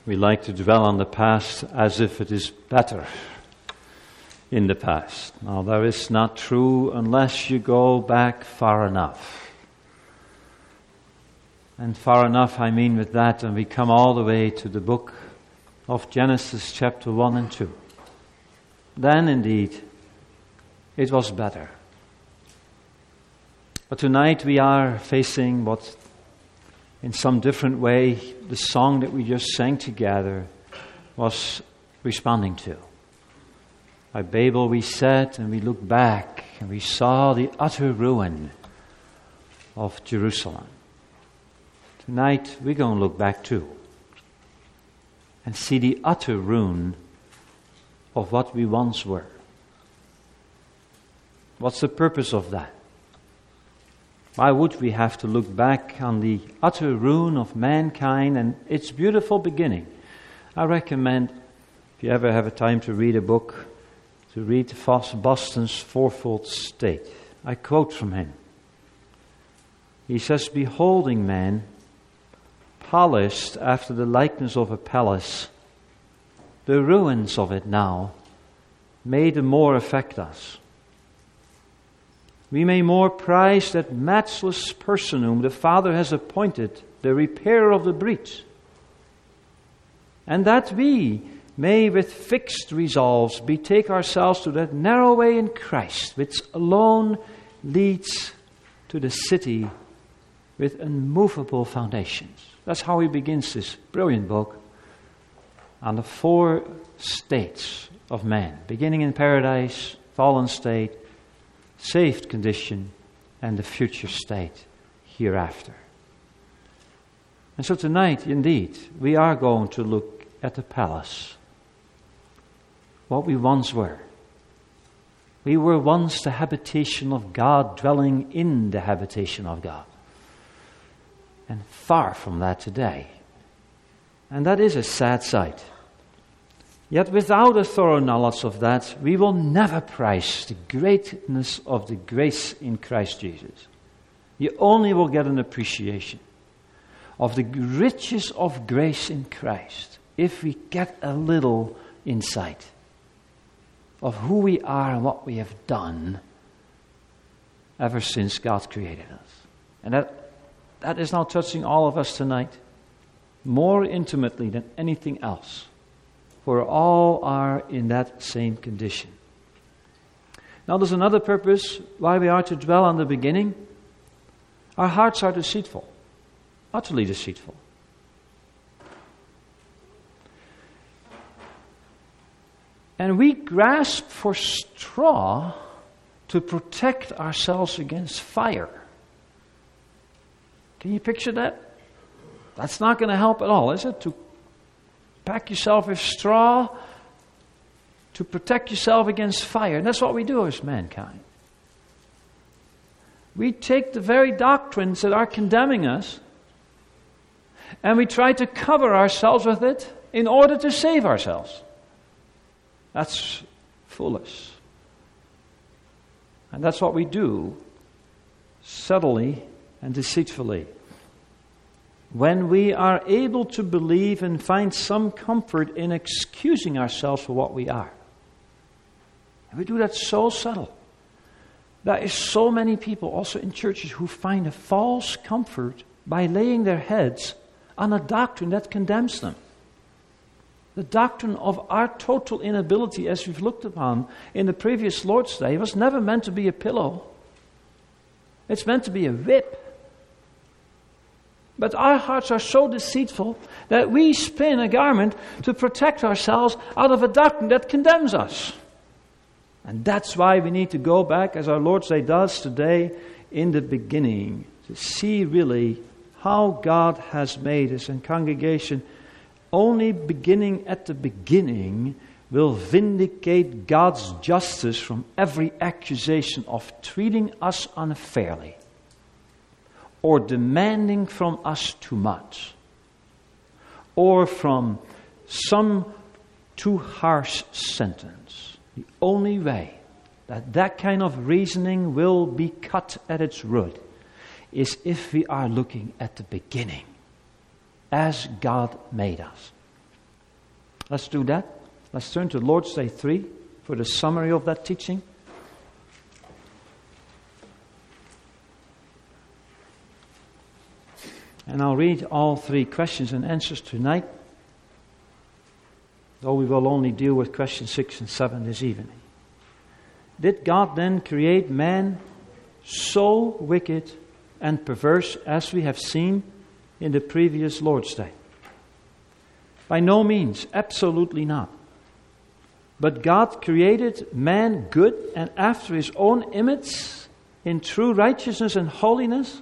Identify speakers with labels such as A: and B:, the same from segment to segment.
A: We like to dwell on the past as if it is better in the past. Now, that is not true unless you go back far enough. And far enough, I mean with that, and we come all the way to the book of Genesis chapter 1 and 2. Then, indeed, it was better. But tonight we are facing what, in some different way, the song that we just sang together was responding to. By Babel we sat and we looked back and we saw the utter ruin of Jerusalem. Tonight we're going to look back too and see the utter ruin of what we once were. What's the purpose of that? Why would we have to look back on the utter ruin of mankind and its beautiful beginning? I recommend, if you ever have a time to read a book, to read Boston's Fourfold State. I quote from him. He says, "Beholding man, polished after the likeness of a palace, the ruins of it now may the more affect us. We may more prize that matchless person whom the Father has appointed the repairer of the breach, and that we may with fixed resolves betake ourselves to that narrow way in Christ, which alone leads to the city with immovable foundations." That's how he begins this brilliant book on the 4 states of man, beginning in paradise, fallen state, saved condition, and the future state hereafter. And so tonight, indeed, we are going to look at the palace, what we once were. We were once the habitation of God, dwelling in the habitation of God. And far from that today. And that is a sad sight. Yet without a thorough knowledge of that, we will never prize the greatness of the grace in Christ Jesus. You only will get an appreciation of the riches of grace in Christ if we get a little insight of who we are and what we have done ever since God created us. And that is now touching all of us tonight more intimately than anything else. For all are in that same condition. Now there's another purpose why we are to dwell on the beginning. Our hearts are deceitful, utterly deceitful. And we grasp for straw to protect ourselves against fire. Can you picture that? That's not going to help at all, is it? To pack yourself with straw to protect yourself against fire. And that's what we do as mankind. We take the very doctrines that are condemning us and we try to cover ourselves with it in order to save ourselves. That's foolish. And that's what we do subtly and deceitfully. When we are able to believe and find some comfort in excusing ourselves for what we are. And we do that so subtle. There is so many people also in churches who find a false comfort by laying their heads on a doctrine that condemns them. The doctrine of our total inability, as we've looked upon in the previous Lord's Day, was never meant to be a pillow. It's meant to be a whip. But our hearts are so deceitful that we spin a garment to protect ourselves out of a doctrine that condemns us. And that's why we need to go back, as our Lord's Day does today, in the beginning, to see really how God has made us. And congregation, only beginning at the beginning will vindicate God's justice from every accusation of treating us unfairly, or demanding from us too much, or from some too harsh sentence. The only way that kind of reasoning will be cut at its root is if we are looking at the beginning, as God made us. Let's do that. Let's turn to Lord's Day 3 for the summary of that teaching. And I'll read all 3 questions and answers tonight, though we will only deal with questions 6 and 7 this evening. Did God then create man so wicked and perverse as we have seen in the previous Lord's Day? By no means, absolutely not. But God created man good and after His own image, in true righteousness and holiness,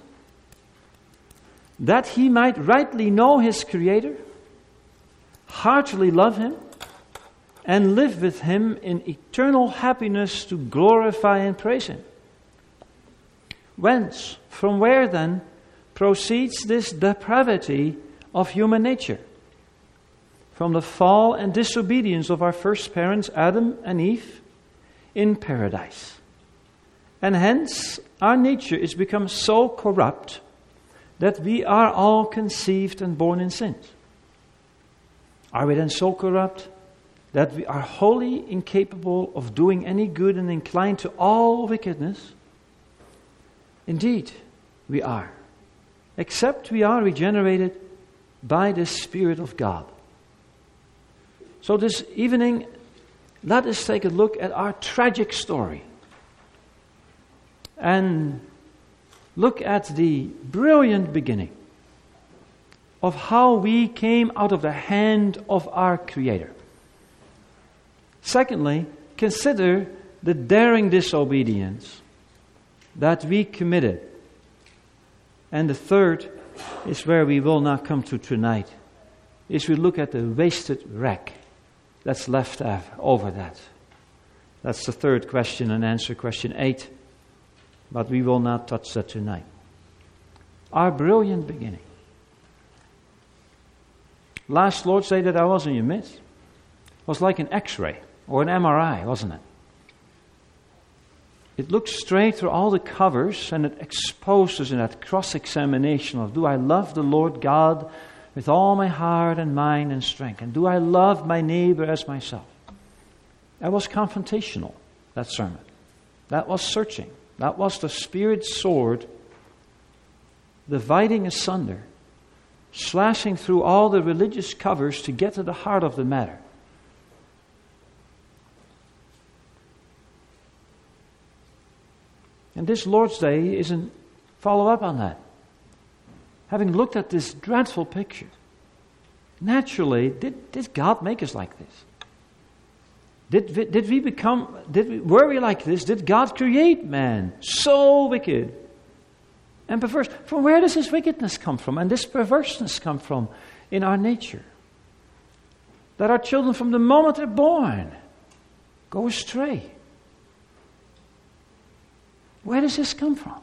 A: that He might rightly know His Creator, heartily love Him, and live with Him in eternal happiness to glorify and praise Him. Whence, from where then, proceeds this depravity of human nature? From the fall and disobedience of our first parents, Adam and Eve, in paradise. And hence, our nature is become so corrupt that we are all conceived and born in sins. Are we then so corrupt that we are wholly incapable of doing any good and inclined to all wickedness? Indeed, we are. Except we are regenerated by the Spirit of God. So this evening, let us take a look at our tragic story. And look at the brilliant beginning of how we came out of the hand of our Creator. Secondly, consider the daring disobedience that we committed. And the third is where we will not come to tonight, is we look at the wasted wreck that's left over that. That's the third question and answer, question 8. But we will not touch that tonight. Our brilliant beginning. Last Lord's Day that I was in your midst was like an X-ray or an MRI, wasn't it? It looked straight through all the covers and it exposed us in that cross-examination of, do I love the Lord God with all my heart and mind and strength? And do I love my neighbor as myself? That was confrontational, that sermon. That was searching. That was the Spirit's sword dividing asunder, slashing through all the religious covers to get to the heart of the matter. And this Lord's Day is a follow-up on that. Having looked at this dreadful picture, naturally, did God make us like this? Were we like this? Did God create man so wicked and perverse? From where does this wickedness come from and this perverseness come from in our nature? That our children from the moment they're born go astray. Where does this come from?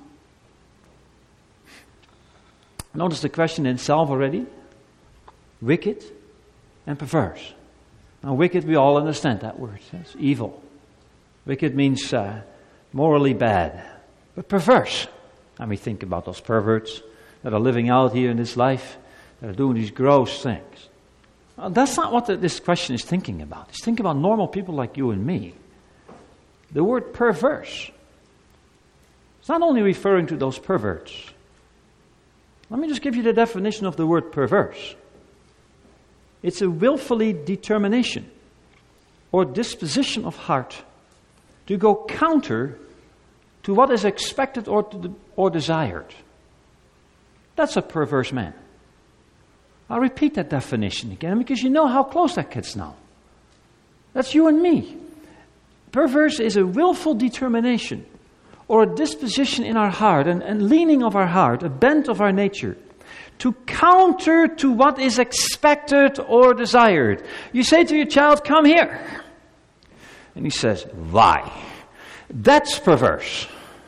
A: Notice the question in itself already. Wicked and perverse. Now, wicked, we all understand that word. It's evil. Wicked means morally bad. But perverse. And we think about those perverts that are living out here in this life, that are doing these gross things. Well, that's not what this question is thinking about. It's thinking about normal people like you and me. The word perverse, it's not only referring to those perverts. Let me just give you the definition of the word perverse. It's a willfully determination or disposition of heart to go counter to what is expected or desired. That's a perverse man. I'll repeat that definition again because you know how close that gets now. That's you and me. Perverse is a willful determination or a disposition in our heart and leaning of our heart, a bent of our nature, to counter to what is expected or desired. You say to your child, come here. And he says, why? That's perverse.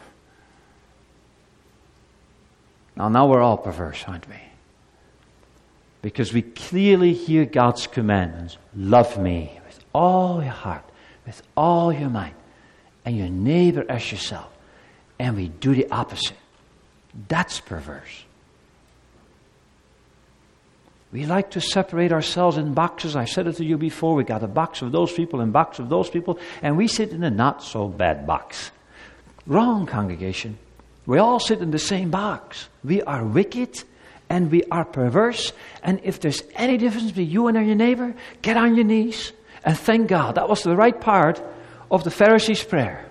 A: Now we're all perverse, aren't we? Because we clearly hear God's commandments. Love me with all your heart, with all your mind, and your neighbor as yourself. And we do the opposite. That's perverse. We like to separate ourselves in boxes. I said it to you before. We got a box of those people and a box of those people, and we sit in a not-so-bad box. Wrong, congregation. We all sit in the same box. We are wicked and we are perverse. And if there's any difference between you and your neighbor, get on your knees and thank God. That was the right part of the Pharisees' prayer.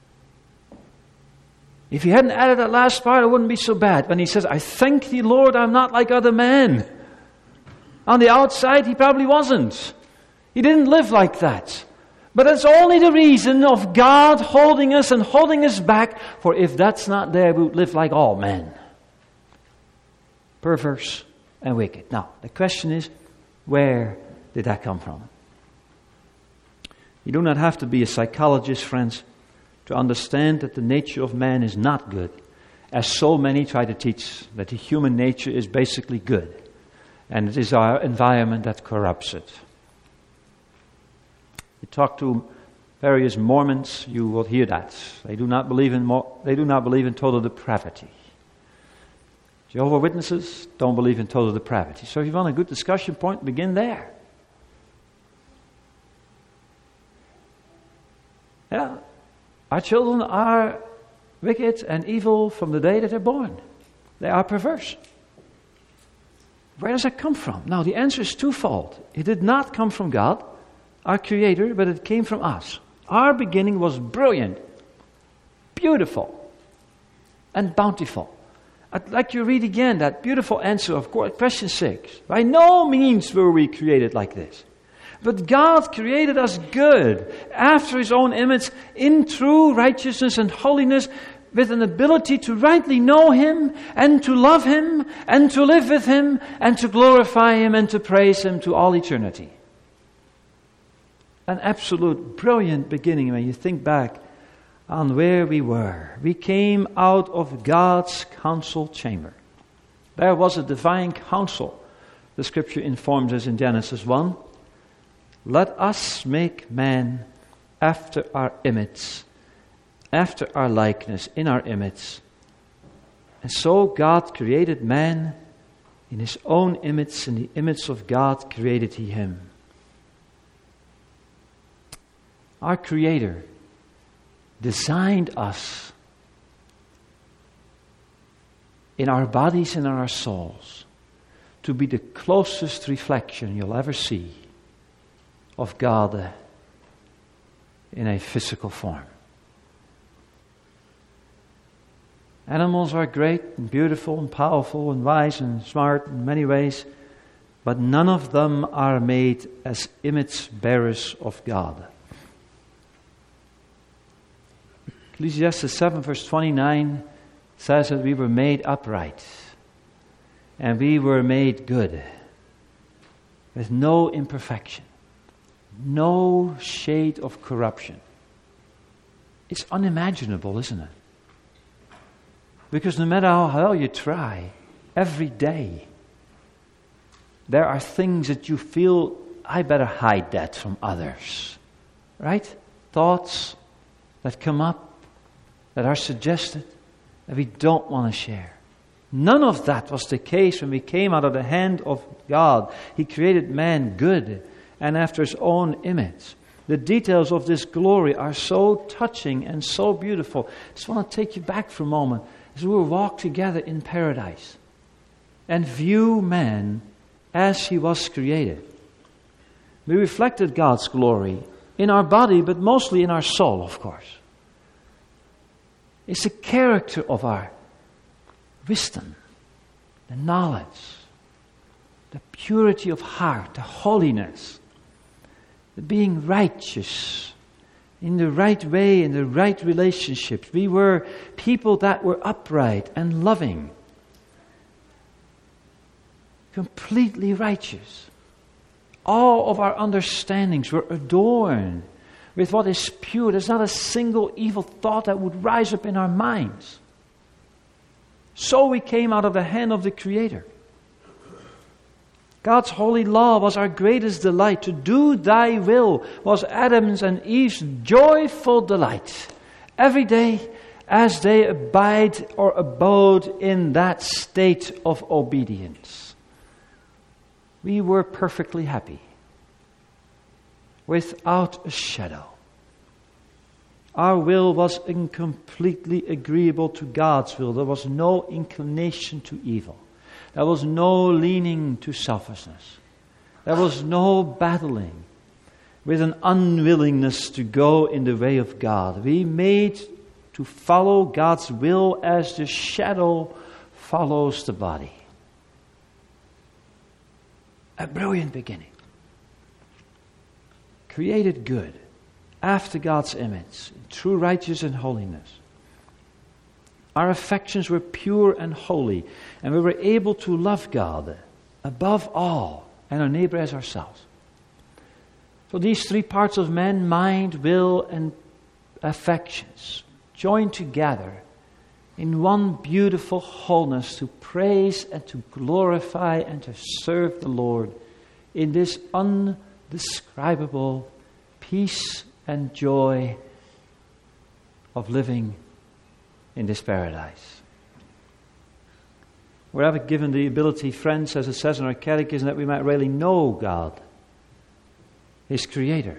A: If he hadn't added that last part, it wouldn't be so bad. When he says, I thank thee, Lord, I'm not like other men. On the outside, he probably wasn't. He didn't live like that. But it's only the reason of God holding us and holding us back. For if that's not there, we would live like all men. Perverse and wicked. Now, the question is, where did that come from? You do not have to be a psychologist, friends, to understand that the nature of man is not good, as so many try to teach that the human nature is basically good, and it is our environment that corrupts it. You talk to various Mormons, you will hear that. They do not believe in total depravity. Jehovah's Witnesses don't believe in total depravity. So if you want a good discussion point, begin there. Yeah, our children are wicked and evil from the day that they're born. They are perverse. Where does that come from? Now, the answer is twofold. It did not come from God, our Creator, but it came from us. Our beginning was brilliant, beautiful, and bountiful. I'd like you to read again that beautiful answer of question 6. By no means were we created like this. But God created us good, after His own image, in true righteousness and holiness, with an ability to rightly know Him, and to love Him, and to live with Him, and to glorify Him, and to praise Him to all eternity. An absolute brilliant beginning when you think back on where we were. We came out of God's council chamber. There was a divine council. The scripture informs us in Genesis 1. Let us make man after our image, after our likeness, in our image. And so God created man in His own image, in the image of God created He him. Our Creator designed us in our bodies and in our souls to be the closest reflection you'll ever see of God in a physical form. Animals are great and beautiful and powerful and wise and smart in many ways, but none of them are made as image bearers of God. Ecclesiastes 7 verse 29 says that we were made upright and we were made good with no imperfection, no shade of corruption. It's unimaginable, isn't it? Because no matter how hell you try, every day there are things that you feel, I better hide that from others. Right? Thoughts that come up, that are suggested, that we don't want to share. None of that was the case when we came out of the hand of God. He created man good and after His own image. The details of this glory are so touching and so beautiful. I just want to take you back for a moment as we walk together in paradise and view man as he was created. We reflected God's glory in our body, but mostly in our soul, of course. It's the character of our wisdom, the knowledge, the purity of heart, the holiness, the being righteous in the right way, in the right relationships. We were people that were upright and loving, completely righteous. All of our understandings were adorned with what is pure. There's not a single evil thought that would rise up in our minds. So we came out of the hand of the Creator. God's holy law was our greatest delight. To do Thy will was Adam's and Eve's joyful delight. Every day as they abide or abode in that state of obedience. we were perfectly happy, without a shadow. Our will was completely agreeable to God's will. There was no inclination to evil. There was no leaning to selfishness. There was no battling with an unwillingness to go in the way of God. We made to follow God's will as the shadow follows the body. A brilliant beginning. Created good, after God's image, true righteousness and holiness. Our affections were pure and holy, and we were able to love God above all and our neighbor as ourselves. So these three parts of man, mind, will, and affections, joined together in one beautiful wholeness to praise and to glorify and to serve the Lord in this undescribable peace and joy of living in this paradise. We're ever given the ability, friends, as it says in our catechism, that we might really know God, His Creator.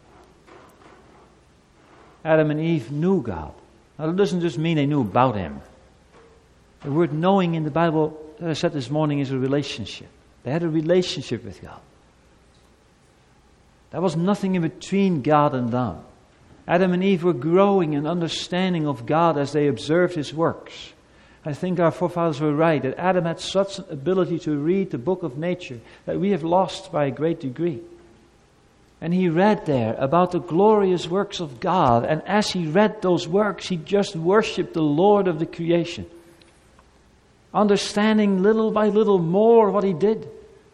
A: Adam and Eve knew God. Now, it doesn't just mean they knew about Him. The word knowing in the Bible, that I said this morning, is a relationship. They had a relationship with God. There was nothing in between God and them. Adam and Eve were growing in understanding of God as they observed His works. I think our forefathers were right, that Adam had such an ability to read the book of nature that we have lost by a great degree. And he read there about the glorious works of God, and as he read those works, he just worshipped the Lord of the creation, understanding little by little more what he did.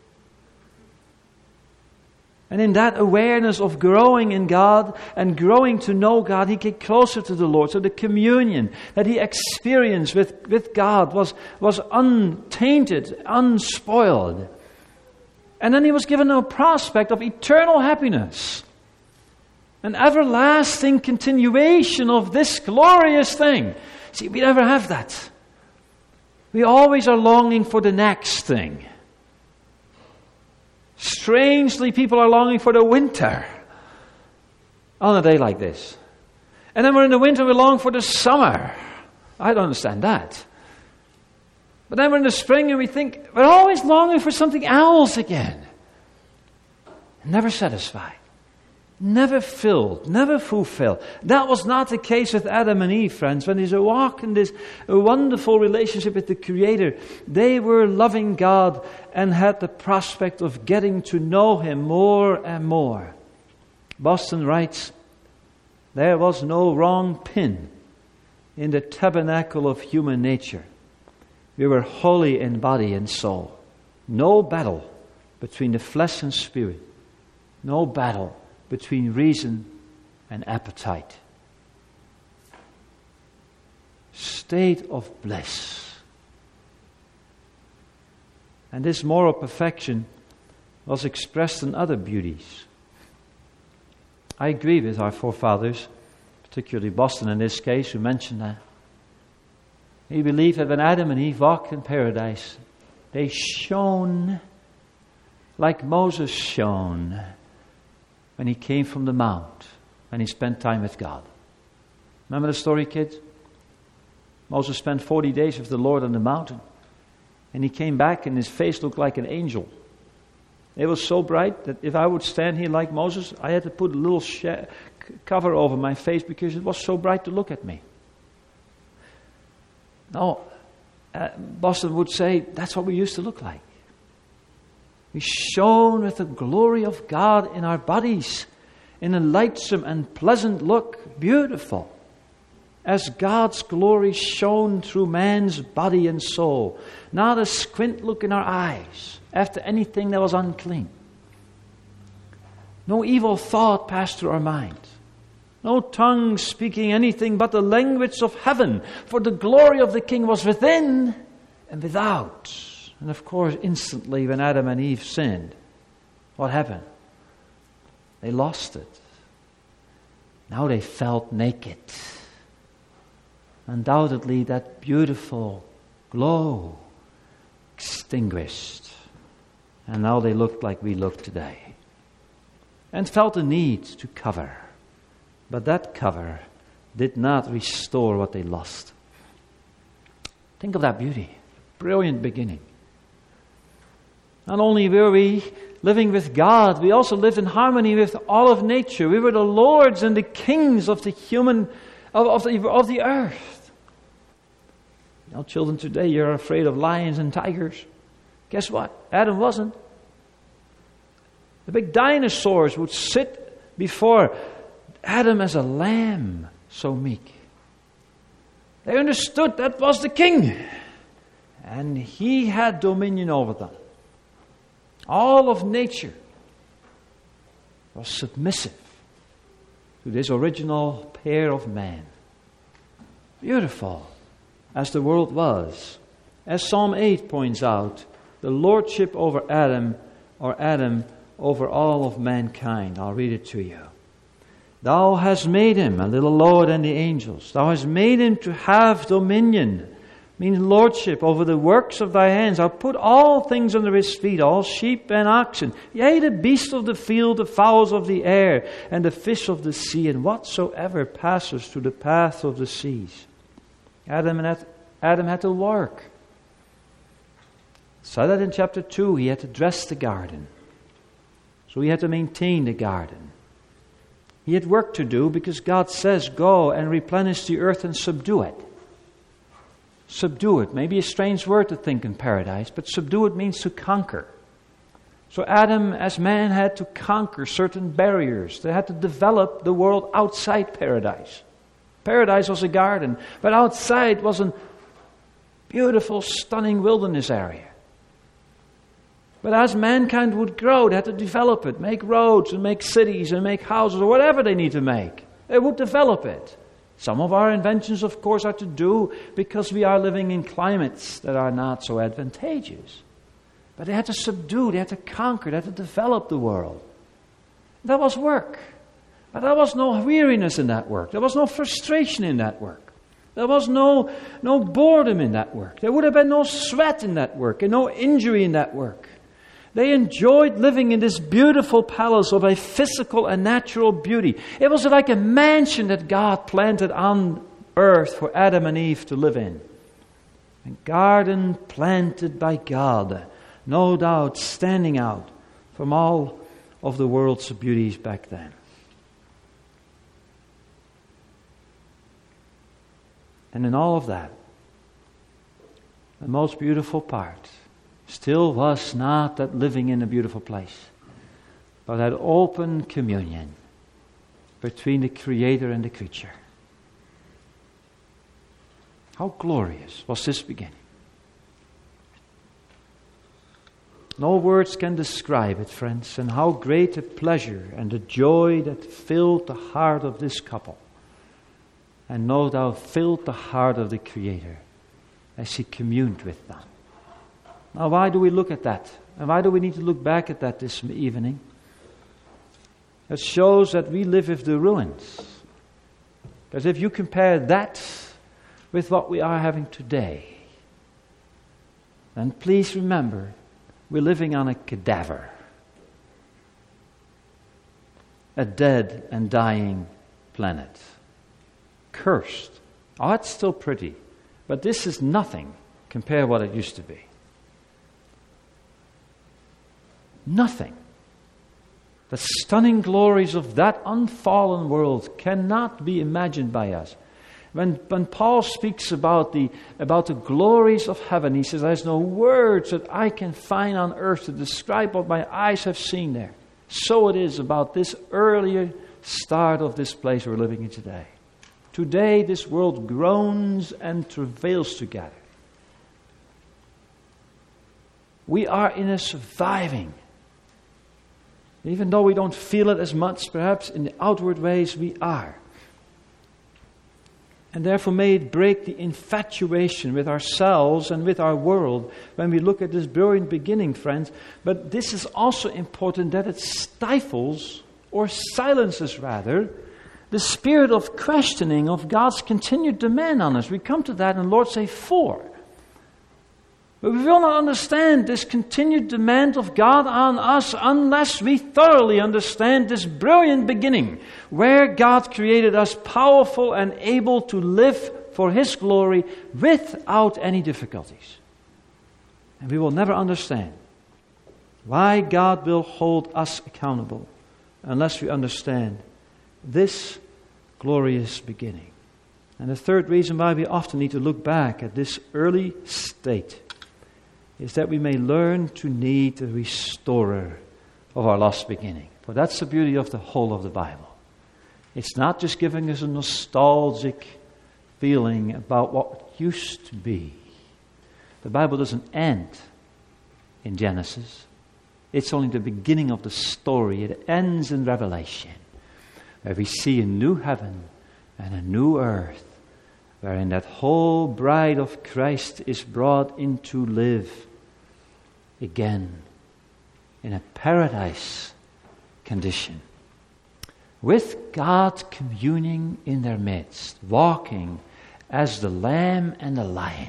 A: And in that awareness of growing in God and growing to know God, he came closer to the Lord. So the communion that he experienced with God was untainted, unspoiled. And then he was given a prospect of eternal happiness. An everlasting continuation of this glorious thing. See, we never have that. We always are longing for the next thing. Strangely, people are longing for the winter on a day like this. And then we're in the winter, we long for the summer. I don't understand that. But then we're in the spring and we think, we're always longing for something else again. Never satisfied. Never filled. Never fulfilled. That was not the case with Adam and Eve, friends. When they walk in this wonderful relationship with the Creator, they were loving God and had the prospect of getting to know Him more and more. Boston writes, there was no wrong pin in the tabernacle of human nature. We were holy in body and soul. No battle between the flesh and spirit. No battle between reason and appetite. State of bliss. And this moral perfection was expressed in other beauties. I agree with our forefathers, particularly Boston in this case, who mentioned that. He believed that when Adam and Eve walked in paradise, they shone like Moses shone when he came from the mount and he spent time with God. Remember the story, kids? Moses spent 40 days with the Lord on the mountain, and he came back and his face looked like an angel. It was so bright that if I would stand here like Moses, I had to put a little cover over my face because it was so bright to look at me. No, Boston would say that's what we used to look like. We shone with the glory of God in our bodies, in a lightsome and pleasant look, beautiful, as God's glory shone through man's body and soul. Not a squint look in our eyes after anything that was unclean. No evil thought passed through our mind. No tongue speaking anything but the language of heaven, for the glory of the King was within and without. And of course, instantly when Adam and Eve sinned, what happened? They lost it. Now they felt naked. Undoubtedly, that beautiful glow extinguished. And now they looked like we look today. And felt the need to cover. But that cover did not restore what they lost. Think of that beauty. Brilliant beginning. Not only were we living with God, we also lived in harmony with all of nature. We were the lords and the kings of the the earth. Now, children, today you're afraid of lions and tigers. Guess what? Adam wasn't. The big dinosaurs would sit before Adam as a lamb, so meek. They understood that was the king, and he had dominion over them. All of nature was submissive to this original pair of man. Beautiful as the world was. As Psalm 8 points out, the lordship over Adam, or Adam over all of mankind. I'll read it to you. Thou hast made him a little lower than the angels. Thou hast made him to have dominion, means lordship over the works of thy hands. Thou put all things under his feet, all sheep and oxen, yea, the beasts of the field, the fowls of the air, and the fish of the sea, and whatsoever passes through the path of the seas. Adam had to work. So that in chapter 2, he had to dress the garden. So he had to maintain the garden. He had work to do because God says, go and replenish the earth and subdue it. Subdue it. Maybe a strange word to think in paradise, but subdue it means to conquer. So Adam, as man, had to conquer certain barriers. They had to develop the world outside paradise. Paradise was a garden, but outside was a beautiful, stunning wilderness area. But as mankind would grow, they had to develop it, make roads and make cities and make houses or whatever they need to make. They would develop it. Some of our inventions, of course, are to do because we are living in climates that are not so advantageous. But they had to subdue, they had to conquer, they had to develop the world. That was work. But there was no weariness in that work. There was no frustration in that work. There was no boredom in that work. There would have been no sweat in that work and no injury in that work. They enjoyed living in this beautiful palace of a physical and natural beauty. It was like a mansion that God planted on earth for Adam and Eve to live in. A garden planted by God, no doubt standing out from all of the world's beauties back then. And in all of that, the most beautiful part still was not that living in a beautiful place, but that open communion between the Creator and the creature. How glorious was this beginning. No words can describe it, friends, and how great a pleasure and the joy that filled the heart of this couple, and no doubt filled the heart of the Creator as He communed with them. Now, why do we look at that? And why do we need to look back at that this evening? It shows that we live with the ruins. Because if you compare that with what we are having today, then please remember, we're living on a cadaver. A dead and dying planet. Cursed. Oh, it's still pretty. But this is nothing compared to what it used to be. Nothing. The stunning glories of that unfallen world cannot be imagined by us. When Paul speaks about the glories of heaven, he says, there's no words that I can find on earth to describe what my eyes have seen there. So it is about this earlier start of this place we're living in today. Today, this world groans and travails together. We are in a surviving. Even though we don't feel it as much, perhaps in the outward ways we are. And therefore may it break the infatuation with ourselves and with our world when we look at this brilliant beginning, friends. But this is also important that it stifles, or silences rather, the spirit of questioning of God's continued demand on us. We come to that in Lord's Day 4. But we will not understand this continued demand of God on us unless we thoroughly understand this brilliant beginning, where God created us powerful and able to live for His glory without any difficulties. And we will never understand why God will hold us accountable unless we understand this glorious beginning. And the third reason why we often need to look back at this early state is that we may learn to need the restorer of our lost beginning. For that's the beauty of the whole of the Bible. It's not just giving us a nostalgic feeling about what used to be. The Bible doesn't end in Genesis. It's only the beginning of the story. It ends in Revelation, where we see a new heaven and a new earth, wherein that whole bride of Christ is brought in to live again in a paradise condition, with God communing in their midst, walking as the lamb and the lion.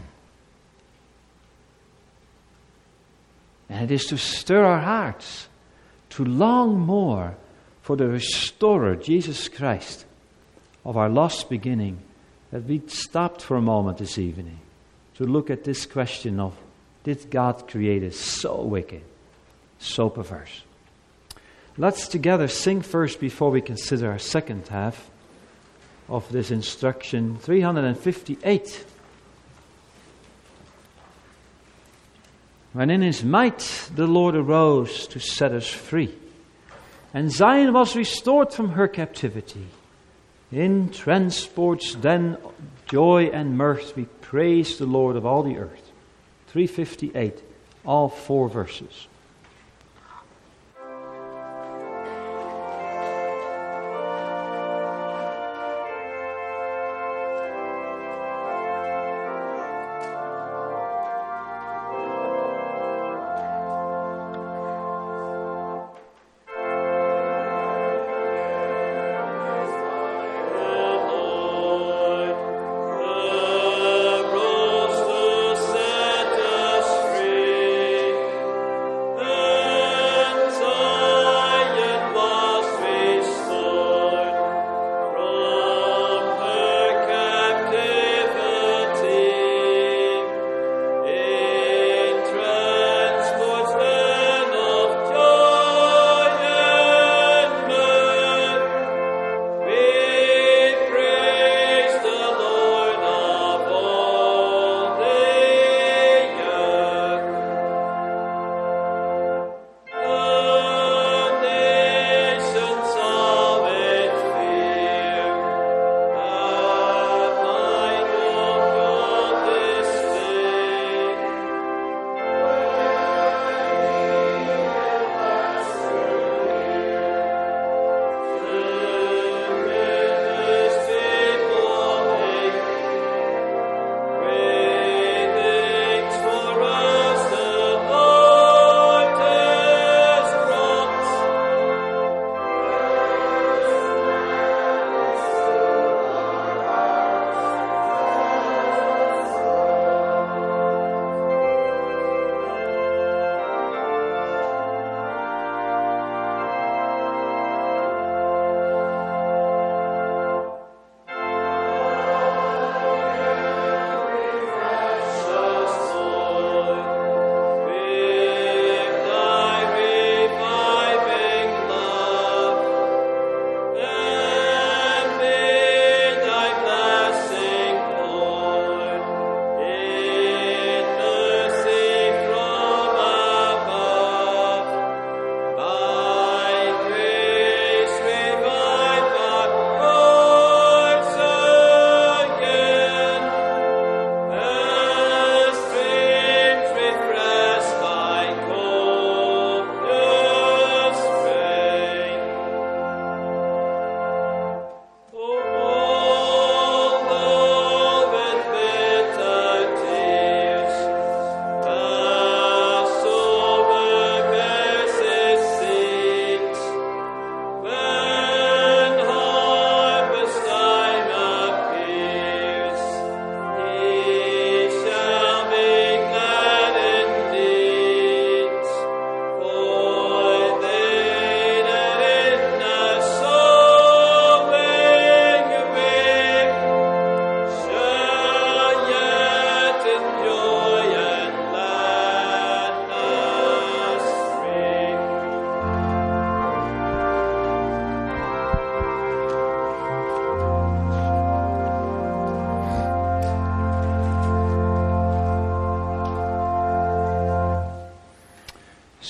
A: And it is to stir our hearts to long more for the restorer, Jesus Christ, of our lost beginning, that we stopped for a moment this evening to look at this question of, did God create us so wicked, so perverse? Let's together sing first before we consider our second half of this instruction, 358. When in His might the Lord arose to set us free, and Zion was restored from her captivity. In transports then joy and mirth we praise the Lord of all the earth. 358, all 4 verses.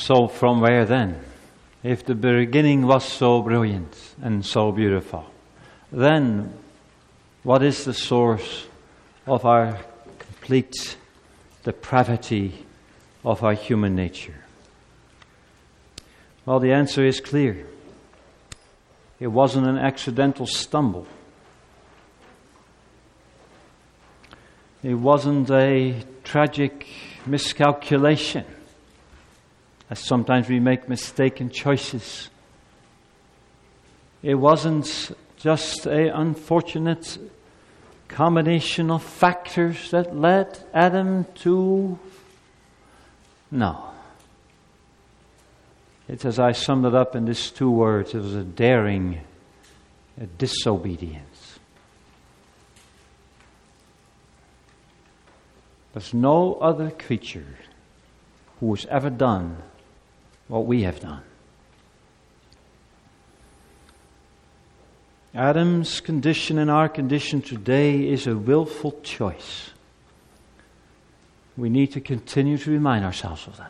A: So from where then? If the beginning was so brilliant and so beautiful, then what is the source of our complete depravity of our human nature? Well, the answer is clear. It wasn't an accidental stumble. It wasn't a tragic miscalculation, as sometimes we make mistaken choices. It wasn't just an unfortunate combination of factors that led Adam to... No. It's as I summed it up in these 2 words. It was a daring disobedience. There's no other creature who has ever done what we have done. Adam's condition and our condition today is a willful choice. We need to continue to remind ourselves of that.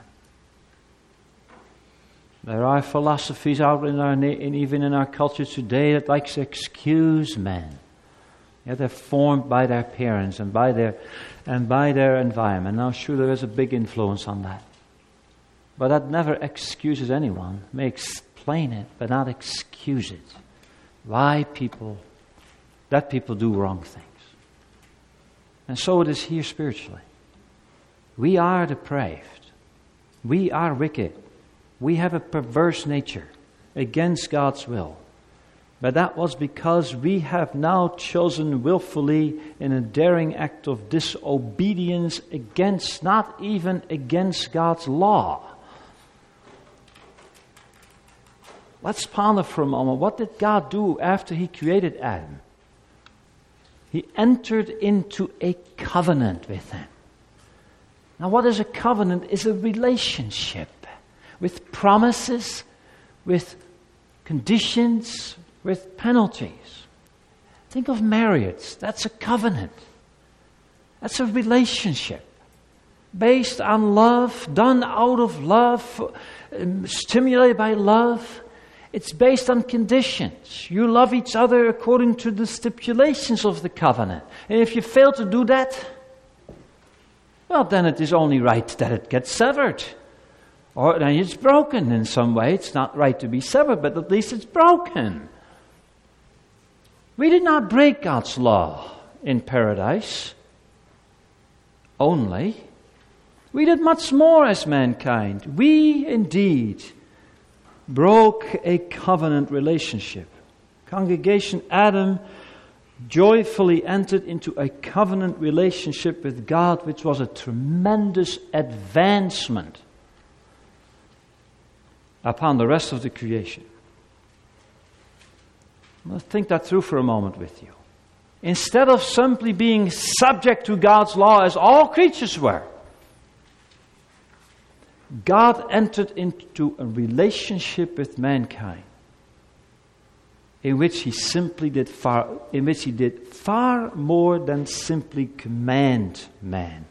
A: There are philosophies out even in our culture today that like to excuse men. Yeah, they're formed by their parents and by their environment. Now, sure, there is a big influence on that, but that never excuses anyone. It may explain it, but not excuse it. Why people do wrong things, and so it is here spiritually. We are depraved. We are wicked. We have a perverse nature against God's will. But that was because we have now chosen willfully in a daring act of disobedience against, not even against God's law. Let's ponder for a moment. What did God do after He created Adam? He entered into a covenant with him. Now, what is a covenant? It's a relationship with promises, with conditions, with penalties. Think of marriage. That's a covenant. That's a relationship based on love, done out of love, stimulated by love. It's based on conditions. You love each other according to the stipulations of the covenant. And if you fail to do that, well, then it is only right that it gets severed. Or then it's broken in some way. It's not right to be severed, but at least it's broken. We did not break God's law in paradise only. We did much more as mankind. We indeed broke a covenant relationship. Congregation, Adam joyfully entered into a covenant relationship with God, which was a tremendous advancement upon the rest of the creation. Let's think that through for a moment with you. Instead of simply being subject to God's law as all creatures were, God entered into a relationship with mankind in which He did far more than simply command man.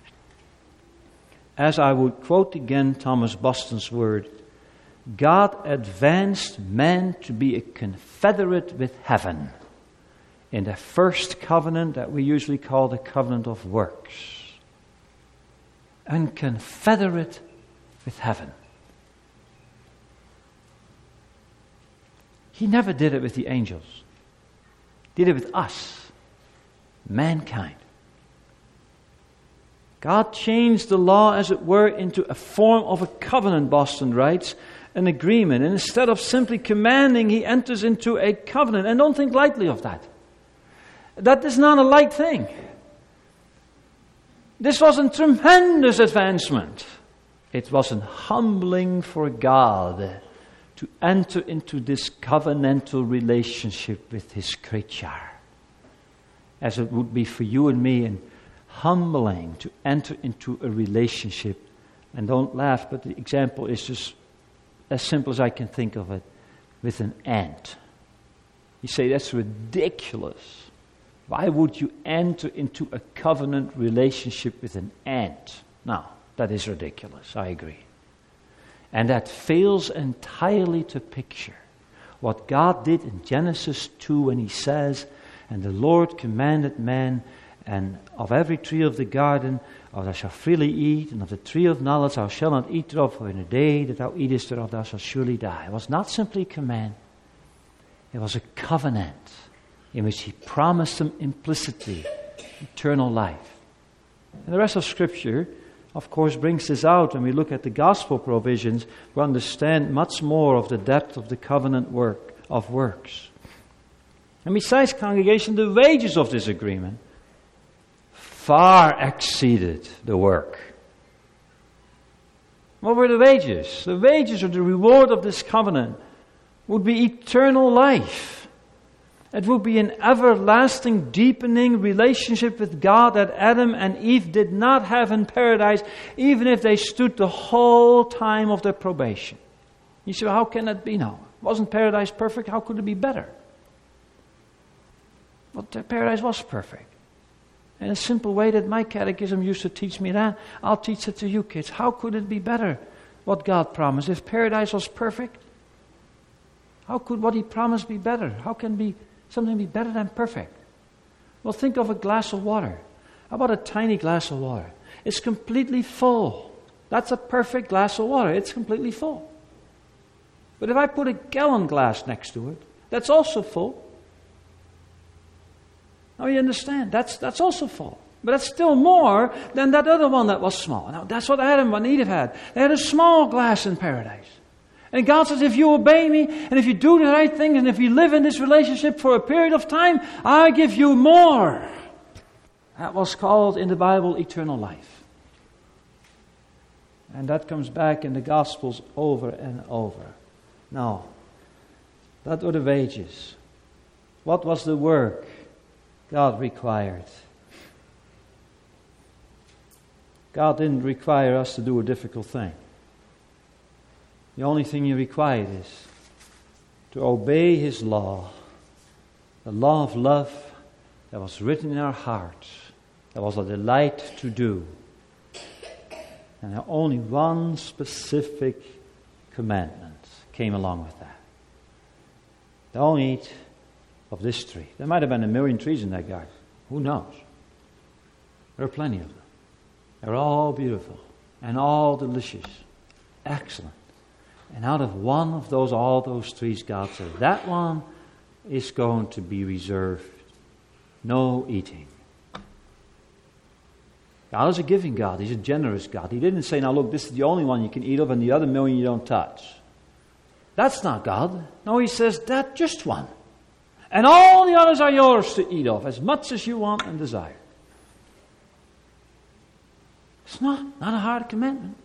A: As I would quote again Thomas Boston's word, God advanced man to be a confederate with heaven in the first covenant that we usually call the covenant of works. And confederate with heaven. He never did it with the angels. He did it with us, mankind. God changed the law, as it were, into a form of a covenant, Boston writes, an agreement. And instead of simply commanding, He enters into a covenant. And don't think lightly of that. That is not a light thing. This was a tremendous advancement. It was an humbling for God to enter into this covenantal relationship with His creature. As it would be for you and me, and humbling to enter into a relationship. And don't laugh, but the example is just as simple as I can think of it, with an ant. You say, that's ridiculous. Why would you enter into a covenant relationship with an ant? Now, that is ridiculous, I agree. And that fails entirely to picture what God did in Genesis 2 when He says, "And the Lord commanded man, and of every tree of the garden thou shalt freely eat, and of the tree of knowledge thou shalt not eat thereof, for in the day that thou eatest thereof thou shalt surely die." It was not simply a command. It was a covenant in which He promised them implicitly eternal life. And the rest of Scripture, of course, brings this out. When we look at the gospel provisions, we understand much more of the depth of the covenant work of works. And besides, congregation, the wages of this agreement far exceeded the work. What were the wages? The wages or the reward of this covenant would be eternal life. It would be an everlasting, deepening relationship with God that Adam and Eve did not have in paradise, even if they stood the whole time of their probation. You say, well, how can that be now? Wasn't paradise perfect? How could it be better? Well, paradise was perfect. In a simple way that my catechism used to teach me that, I'll teach it to you kids. How could it be better, what God promised? If paradise was perfect, how could what He promised be better? How can something be better than perfect? Well, think of a glass of water. How about a tiny glass of water? It's completely full. That's a perfect glass of water. It's completely full. But if I put a gallon glass next to it, that's also full. Now you understand, that's also full. But that's still more than that other one that was small. Now that's what Adam and Eve had. They had a small glass in paradise. And God says, if you obey me, and if you do the right thing, and if you live in this relationship for a period of time, I give you more. That was called in the Bible eternal life. And that comes back in the Gospels over and over. Now, that were the wages. What was the work God required? God didn't require us to do a difficult thing. The only thing He required is to obey His law, the law of love that was written in our hearts, that was a delight to do. And only one specific commandment came along with that. Don't eat of this tree. There might have been 1,000,000 trees in that garden. Who knows? There are plenty of them. They're all beautiful and all delicious. Excellent. And out of one of all those trees, God said, that one is going to be reserved. No eating. God is a giving God. He's a generous God. He didn't say, now look, this is the only one you can eat of and the other 1,000,000 you don't touch. That's not God. No, He says, that just one. And all the others are yours to eat of, as much as you want and desire. It's not a hard commandment.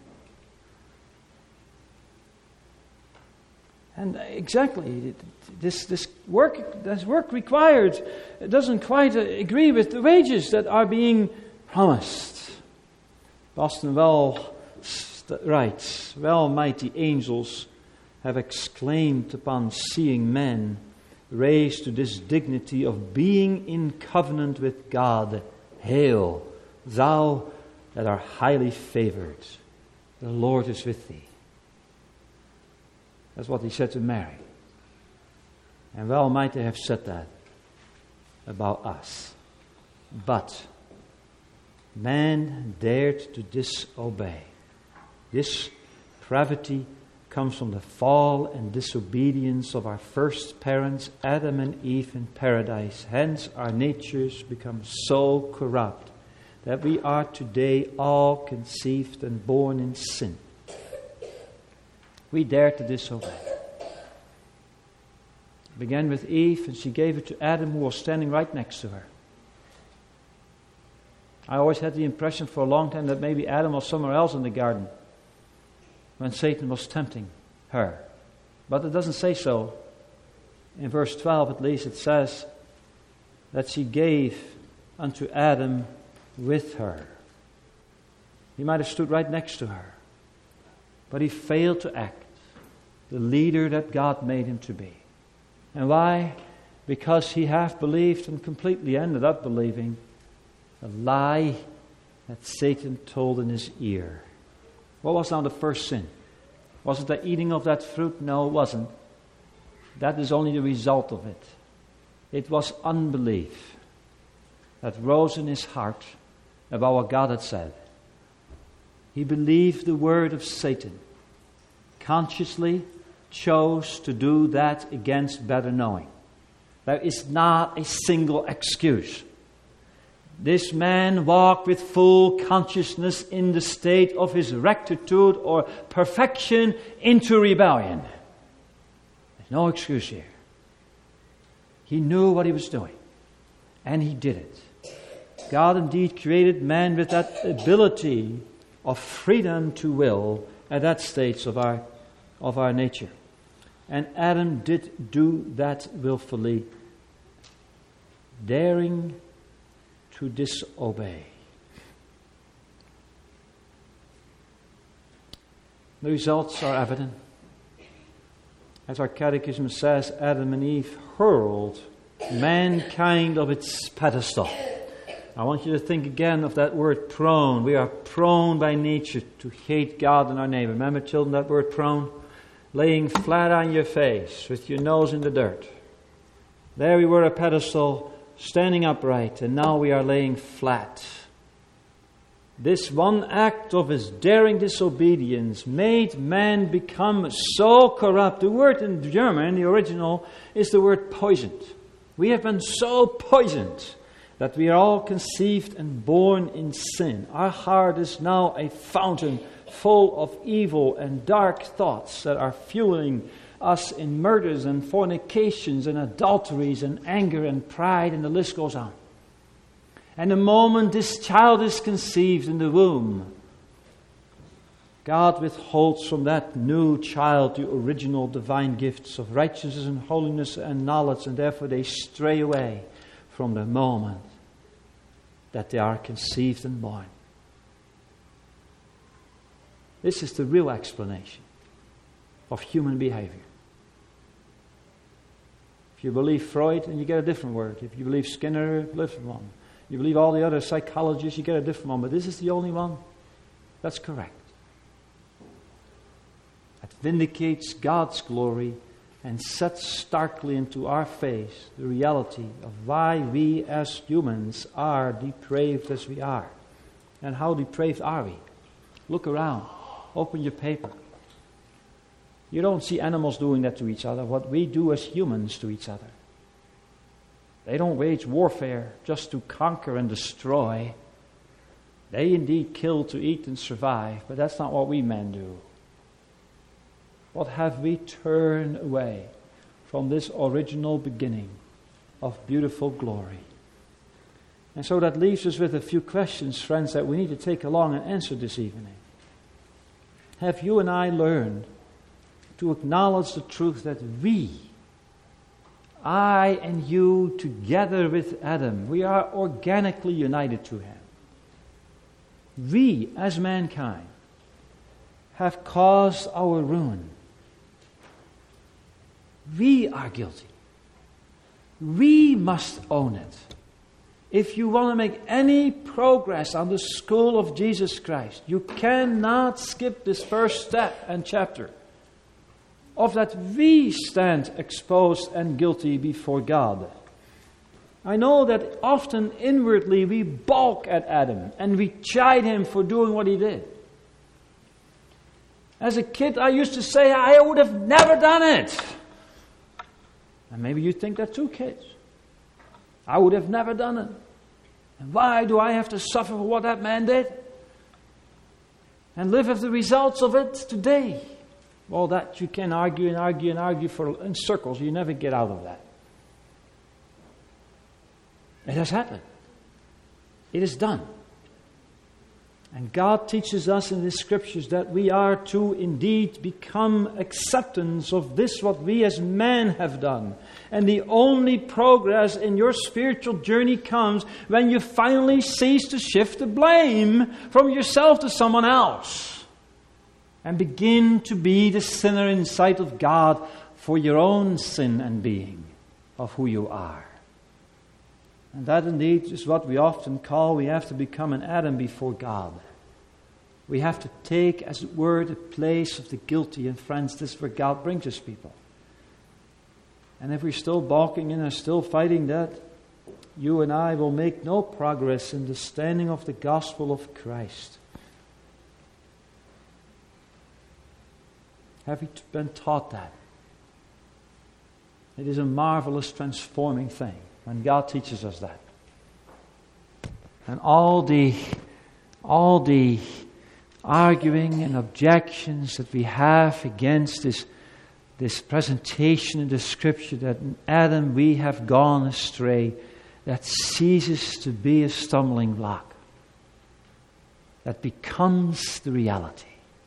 A: And exactly, this work required, it doesn't quite agree with the wages that are being promised. Boston Well writes, "Well, mighty angels have exclaimed upon seeing men raised to this dignity of being in covenant with God. Hail, thou that art highly favored. The Lord is with thee." That's what He said to Mary. And well might they have said that about us. But man dared to disobey. This pravity comes from the fall and disobedience of our first parents, Adam and Eve in paradise. Hence our natures become so corrupt that we are today all conceived and born in sin. We dare to disobey. It began with Eve, and she gave it to Adam, who was standing right next to her. I always had the impression for a long time that maybe Adam was somewhere else in the garden when Satan was tempting her. But it doesn't say so. In verse 12 at least it says that she gave unto Adam with her. He might have stood right next to her. But he failed to act the leader that God made him to be. And why? Because he half believed and completely ended up believing a lie that Satan told in his ear. What was now the first sin? Was it the eating of that fruit? No, it wasn't. That is only the result of it. It was unbelief that rose in his heart about what God had said. He believed the word of Satan, consciously chose to do that against better knowing. There is not a single excuse. This man walked with full consciousness in the state of his rectitude or perfection into rebellion. There's no excuse here. He knew what he was doing, and he did it. God indeed created man with that ability of freedom to will at that stage of our nature. And Adam did do that willfully, daring to disobey. The results are evident. As our catechism says, Adam and Eve hurled mankind off its pedestal. I want you to think again of that word prone. We are prone by nature to hate God and our neighbor. Remember, children, that word prone? Laying flat on your face with your nose in the dirt. There we were, a pedestal, standing upright, and now we are laying flat. This one act of his daring disobedience made man become so corrupt. The word in German, the original, is the word poisoned. We have been so poisoned that we are all conceived and born in sin. Our heart is now a fountain full of evil and dark thoughts that are fueling us in murders and fornications and adulteries and anger and pride, and the list goes on. And the moment this child is conceived in the womb, God withholds from that new child the original divine gifts of righteousness and holiness and knowledge, and therefore they stray away from the moment that they are conceived and born. This is the real explanation of human behavior. If you believe Freud, then you get a different word. If you believe Skinner, a different one. You believe all the other psychologists, you get a different one. But this is the only one that's correct. That vindicates God's glory and sets starkly into our face the reality of why we as humans are depraved as we are. And how depraved are we? Look around. Open your paper. You don't see animals doing that to each other. What we do as humans to each other. They don't wage warfare just to conquer and destroy. They indeed kill to eat and survive, but that's not what we men do. What have we turned away from this original beginning of beautiful glory? And so that leaves us with a few questions, friends, that we need to take along and answer this evening. Have you and I learned to acknowledge the truth that we, I and you, together with Adam, we are organically united to him. We, as mankind, have caused our ruin. We are guilty. We must own it. If you want to make any progress on the school of Jesus Christ, you cannot skip this first step and chapter of that we stand exposed and guilty before God. I know that often inwardly we balk at Adam and we chide him for doing what he did. As a kid, I used to say, I would have never done it. And maybe you think that too, kids. I would have never done it. And why do I have to suffer for what that man did? And live with the results of it today. Well, that you can argue and argue and argue in circles. You never get out of that. It has happened. It is done. And God teaches us in the Scriptures that we are to indeed become acceptance of this, what we as men have done. And the only progress in your spiritual journey comes when you finally cease to shift the blame from yourself to someone else. And begin to be the sinner in sight of God for your own sin and being of who you are. And that indeed is what we often call, we have to become an Adam before God. We have to take, as it were, the place of the guilty. And friends, this is where God brings His people. And if we're still balking and are still fighting that, you and I will make no progress in the standing of the gospel of Christ. Have we been taught that? It is a marvelous transforming thing when God teaches us that. And all the arguing and objections that we have against this presentation in the Scripture that in Adam we have gone astray, that ceases to be a stumbling block. That becomes the reality.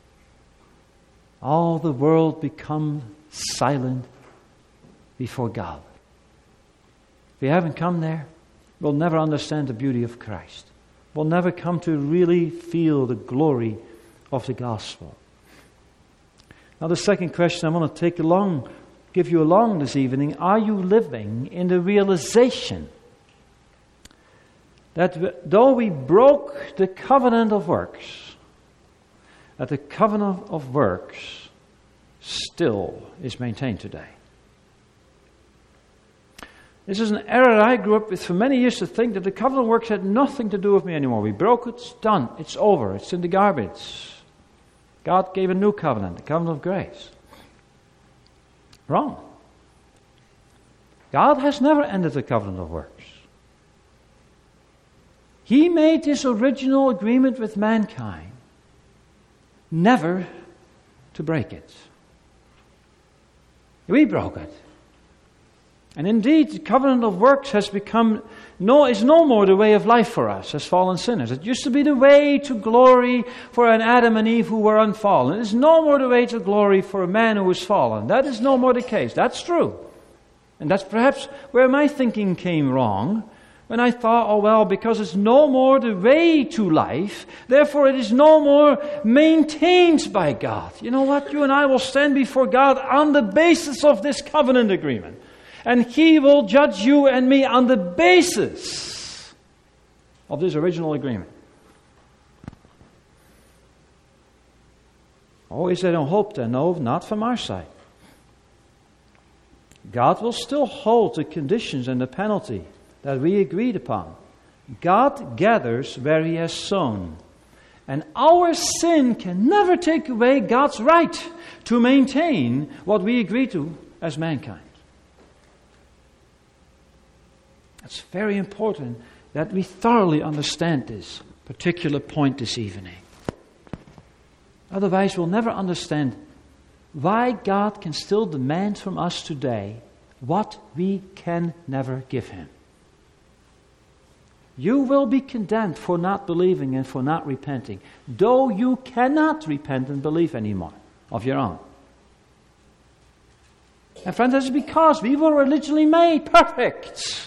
A: All the world becomes silent before God. If we haven't come there, we'll never understand the beauty of Christ. We'll never come to really feel the glory of the gospel. Now the second question I want to give you along this evening, are you living in the realization that though we broke the covenant of works, that the covenant of works still is maintained today? This is an error I grew up with for many years, to think that the covenant of works had nothing to do with me anymore. We broke it, it's done, it's over, it's in the garbage. God gave a new covenant, the covenant of grace. Wrong. God has never ended the covenant of works. He made this original agreement with mankind, never to break it. We broke it. And indeed, the covenant of works has is no more the way of life for us as fallen sinners. It used to be the way to glory for an Adam and Eve who were unfallen. It is no more the way to glory for a man who is fallen. That is no more the case. That's true. And that's perhaps where my thinking came wrong, when I thought, because it's no more the way to life, therefore it is no more maintained by God. You know what? You and I will stand before God on the basis of this covenant agreement. And He will judge you and me on the basis of this original agreement. Oh, is there no hope then? No, not from our side. God will still hold the conditions and the penalty that we agreed upon. God gathers where He has sown. And our sin can never take away God's right to maintain what we agreed to as mankind. It's very important that we thoroughly understand this particular point this evening. Otherwise, we'll never understand why God can still demand from us today what we can never give Him. You will be condemned for not believing and for not repenting, though you cannot repent and believe anymore of your own. And friends, that's because we were originally made perfect.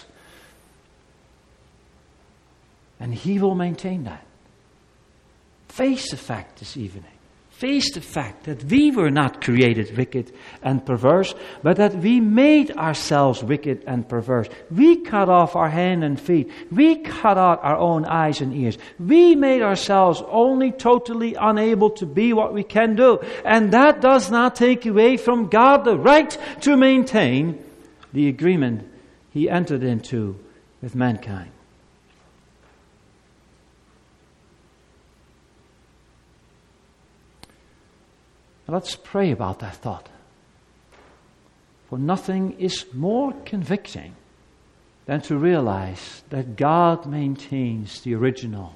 A: And He will maintain that. Face the fact this evening. Face the fact that we were not created wicked and perverse, but that we made ourselves wicked and perverse. We cut off our hand and feet. We cut out our own eyes and ears. We made ourselves only totally unable to be what we can do. And that does not take away from God the right to maintain the agreement He entered into with mankind. Let's pray about that thought. For nothing is more convicting than to realize that God maintains the original.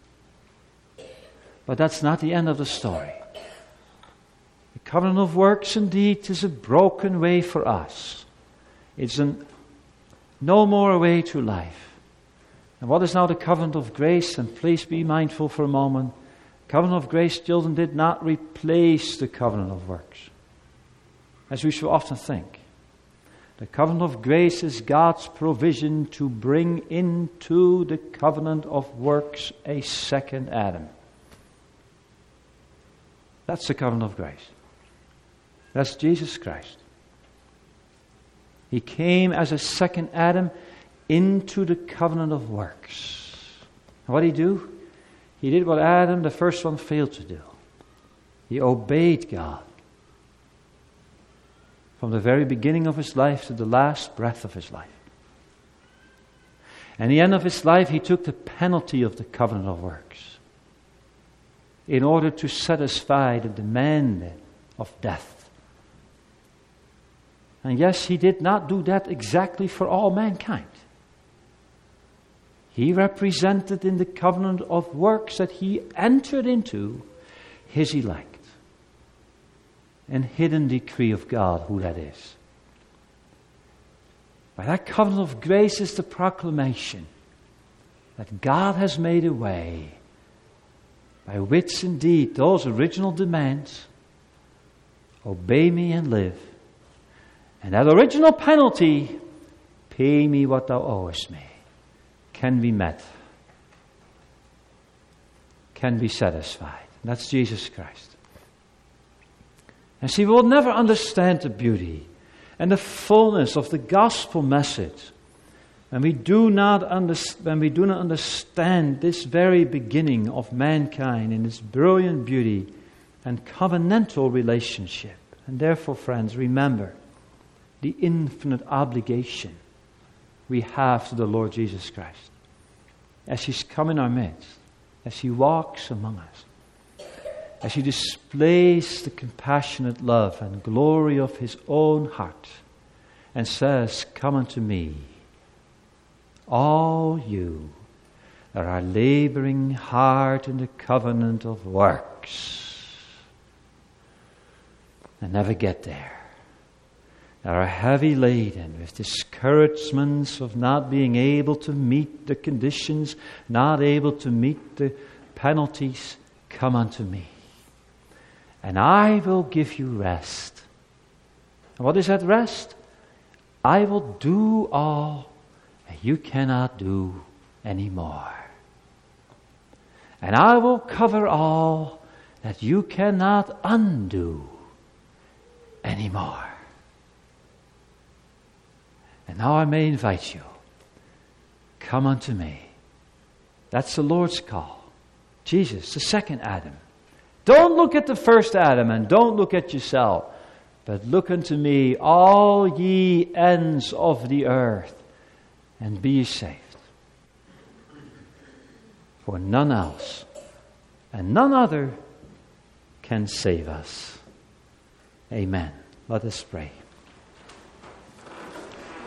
A: But that's not the end of the story. The covenant of works indeed is a broken way for us. It's no more a way to life. And what is now the covenant of grace? And please be mindful for a moment. Covenant of grace, children, did not replace the covenant of works, as we so often think. The covenant of grace is God's provision to bring into the covenant of works a second Adam. That's the covenant of grace. That's Jesus Christ. He came as a second Adam into the covenant of works. And what did He do? He did what Adam, the first one, failed to do. He obeyed God. From the very beginning of his life to the last breath of his life. And the end of his life, he took the penalty of the covenant of works in order to satisfy the demand of death. And yes, he did not do that exactly for all mankind. He represented in the covenant of works that he entered into his elect. An hidden decree of God, who that is. By that covenant of grace is the proclamation that God has made a way by which indeed those original demands, obey me and live, and that original penalty, pay me what thou owest me, can be met, can be satisfied. And that's Jesus Christ. And see, we will never understand the beauty and the fullness of the gospel message when we do not understand this very beginning of mankind in its brilliant beauty and covenantal relationship. And therefore, friends, remember the infinite obligation we have to the Lord Jesus Christ as He's come in our midst, as He walks among us, as He displays the compassionate love and glory of His own heart and says, come unto me, all you that are laboring hard in the covenant of works and never get there, that are heavy laden with discouragements of not being able to meet the conditions, not able to meet the penalties, come unto me. And I will give you rest. And what is that rest? I will do all that you cannot do anymore. And I will cover all that you cannot undo anymore. And now I may invite you, come unto me. That's the Lord's call. Jesus, the second Adam. Don't look at the first Adam and don't look at yourself, but look unto me, all ye ends of the earth, and be ye saved. For none else and none other can save us. Amen. Let us pray.